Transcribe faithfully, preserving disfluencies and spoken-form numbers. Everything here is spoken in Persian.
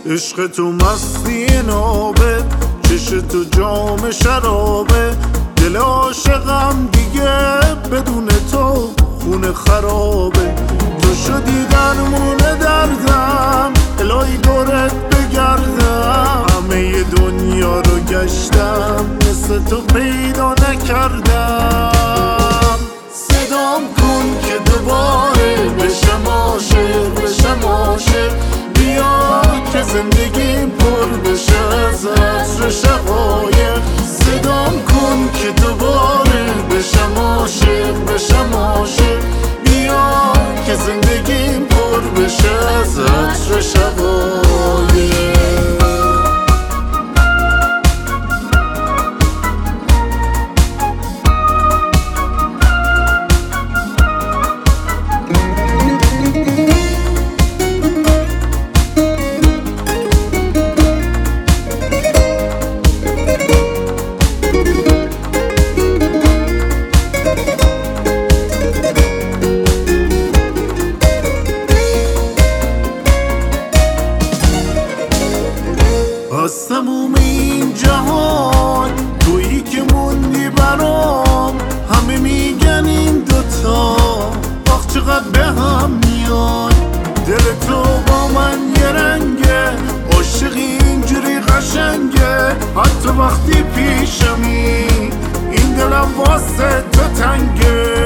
عشق تو مستی نابه، چش تو جام شرابه، دل عاشقم دیگه بدون تو خونه خرابه. تو شدی درمون دردم، الهی دورت بگردم، همه دنیا رو گشتم مثل تو پیدا نکردم. صدام کن که دوباره بشم عاشق، بشم عاشق، بیا که زندگیم پر بشه از عطر شقایق. صدام کن که دوباره بشم عاشق، بشم عاشق، بیا که زندگیم پر بشه از عطر شقایق. از تموم این جهان تویی که موندی برام، همه میگن این دوتا آخ چقدر به هم میان. دل تو با من یه رنگه، عاشقی اینجوری قشنگه، حتی وقتی پیشمی این دلم واسه تو تنگه.